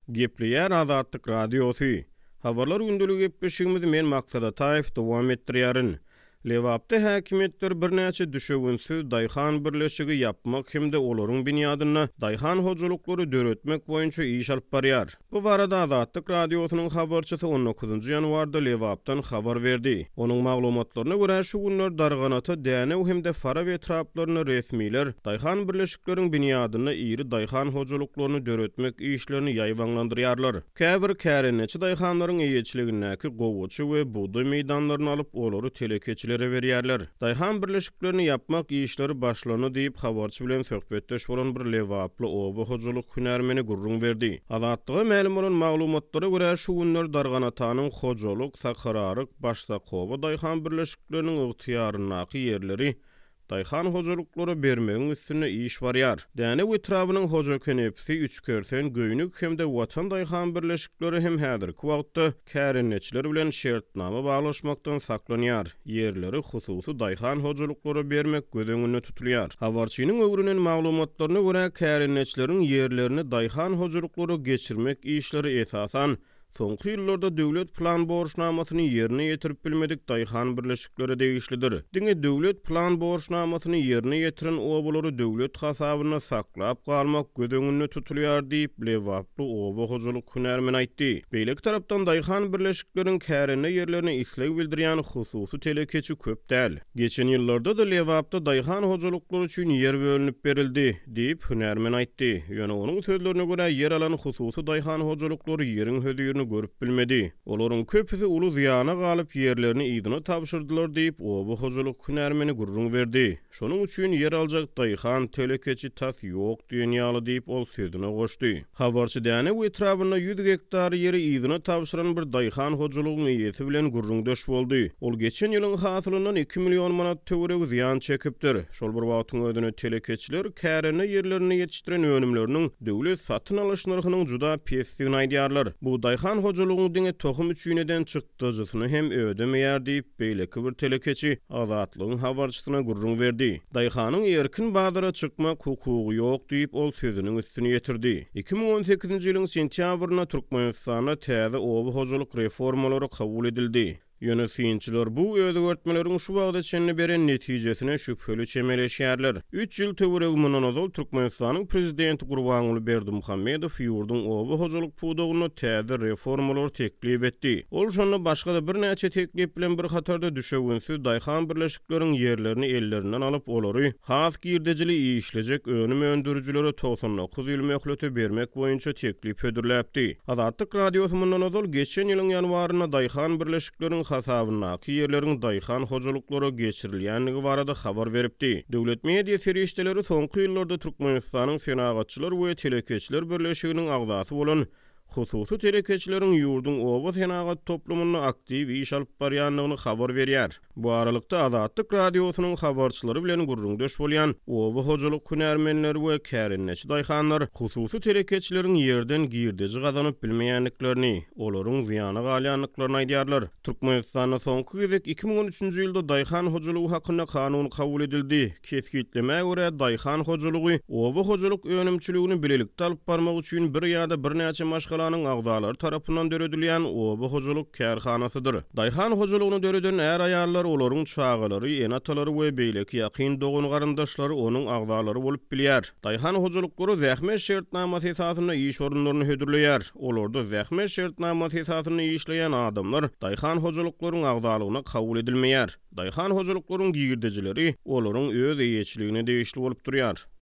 Gepliýär Azatlyk Radiosu. Habarlar gündüligi gepleşigimiz men maksada taýyp dowam etdirýärin. Lewapda häkimetler birnäçe düşegünsiz daýhan birleşigi yapmak hemde olaryň binýadyna daýhan hojalyklary döretmek boýunça iş alyp barýar. Bu barada Azatlyk Radiosynyň habarçysy 19 ýanwarda Lewapdan habar berdi. Onuň maglumatlaryna görä şu günler darganata däne hemde fara we traplaryny resmiler daýhan birleşikleriň binýadyna iri daýhan hojalyklaryny döretmek işlerini ýaýwanlandyrýarlar. Käbir kärençi daýhanlaryň eýetçiligindäki gowuçy we buğday meýdanlaryny alyp olary telekeçilere berýärler. Daýhan birleşiklerini yapmak işleri başlany diýip habarçy bilen söhbetdeş bolan bir Lewaply oba hojalyk hünärmeni gurrun berdi. Azatlyga ma'lum bolan maglumatlara görä şu günler darganatanyň hojalyk sakararyk başda gowa daýhan birleşikleriniň ygtyýarynaky ýerleri daýhan hojalyklary bermegiň üstüne iş barýar. Däne wetrawynyň hoja kenepsi 3 körsen göýnük hemde watan daýhan birleşikleri hem häzirki wagtda kärençiler bilen şertnama baglaşmakdan saklanýar. Ýerleri hususy daýhan hojalyklary bermek gözeňinde tutulýar. Habarçynyň öwrünen maglumatlaryna görä kärençileriň ýerlerini daýhan hojalyklary geçirmek işleri esasan soňky ýyllarda döwlet plan borçnamasyny ýerine ýetirip bilmedik daýhan birleşikleri degişlidir. Diňe döwlet plan borçnamasyny ýerine ýetiren obalary döwlet hasabyna saklap galmak gözeňinde tutulýar diýip Lewaply oba hojalyk hünärmeni aýtdy. Beýlek tarapdan daýhan birleşikleriň kärine ýerlerine isleg bildirýän hususy telekeçi köp däl. Geçen ýyllarda da Lewapda daýhan hojalyklary üçin ýer bölünip berildi diýip hünärmeni aýtdy. Ýöne onuň sözlerine görä ýer alan hususy daýhan hojalyklary ýeriň hödüýürini görüp bilmedi. Olaryň köpüsi uly zyana galyp ýerlerini ýygyna tapşyrdylar diýip oba hojalyk hünärmeni gurrun berdi. Şonuň üçin ýer aljak daýhan telekeçi tas ýok diýen ýaly diýip ol sözüne goşdy. Habarçy däne wetrawyna 100 hektar ýeri ýygyna tapşyran bir daýhan hojalygyň eýesi bilen gurrun döş boldy. Ol geçen ýylyň hasylyndan 2 million manat töwereg ziýan çekipdir. Şol bir wagtyň ödüne telekeçiler kärine ýerlerini ýetişdiren önümleriniň döwlet satyn alyş narhynyň juda pesdigini aýdýarlar. Bu daýhan hojalygyň diňe tohum üçüneden çykdyjysyny hem ödemeýär diýip beýleki bir telekeçi Azatlygyň habarçysyna gurrun berdi. Daýhanyň erkin bazara çykmak hukugy ýok diýip ol sözüniň üstüne ýetirdi. 2018-nji ýylyň sentýabryna Türkmenistana täze oba hojalyk reformalary kabul edildi. Ýönetimçiler bu özgörtmeleriň şu wagda çenli beren netijesine şüpheli çemeleşýärler. 3 ýyl töwereg mundan Türkmenistanyň prezidenti Gurbanuly Berdimuhammedow ýurdun oba hojalyk puwdagyna täze reformalar teklip etdi. Ol şonu başga da bir näçe teklip bilen bir hatarda düşegünsiz daýhan birleşikleriň ýerlerini ellerinden alyp olary has girdejili işlejek önüm öndürüjilere 99 ýyl möhleti bermek boýunça teklip ödürläpdi. Azatlyk Radiosu mundan geçen ýylyň ýanwaryna daýhan birleşikleriň hasabynaky ýerleriň daýhan hojalyklary geçirilýänligi barada habar beripdi. Döwlet media serişdeleri soňky ýyllarda Türkmenistanyň senagatçylar we telekeçiler birleşiginiň agdasy bolan hususy telekeçileriň ýurdun oba senagat toplumyna aktiw iş alyp barýanlygyny habar berýär. Bu aralykda Azatlyk Radiosynyň habarçylary bilen gurrundaş bolýan oba hojalyk hünärmenleri we kärençi daýhanlar hususy telekeçileriň ýerden girdeji gazanyp bilmeýänliklerini, olaryň zyana galýanlyklaryny aýdýarlar. Türkmenistanda soňky gezek 2013-nji ýylda daýhan hojalygy hakynda kanun kabul edildi. Kesgitleme görä daýhan hojalygy oba hojalyk önümçiligini bilelikde alyp barmak üçin bir ýa-da bir näçe maşgalanyň agdalary tarapyndan döredilýän oba hojalyk kärhanasydyr. Daýhan hojalygyny döreden är aýarlar olaryň çağalary, enatalary we beýleki ýakyn dogun garandaşlary onuň agdalary bolup bilýär. Daýhan hojalyklary zähmet şertnamasy esasyna iş orunlaryny hödürleýär. Olarda zähmet şertnamasy esasyna işleýän adamlar daýhan hojalyklaryň agdalygyna kabul edilmeýär. Daýhan hojalyklaryň girdejileri olaryň öz eýetçiligine degişli bolup durýar.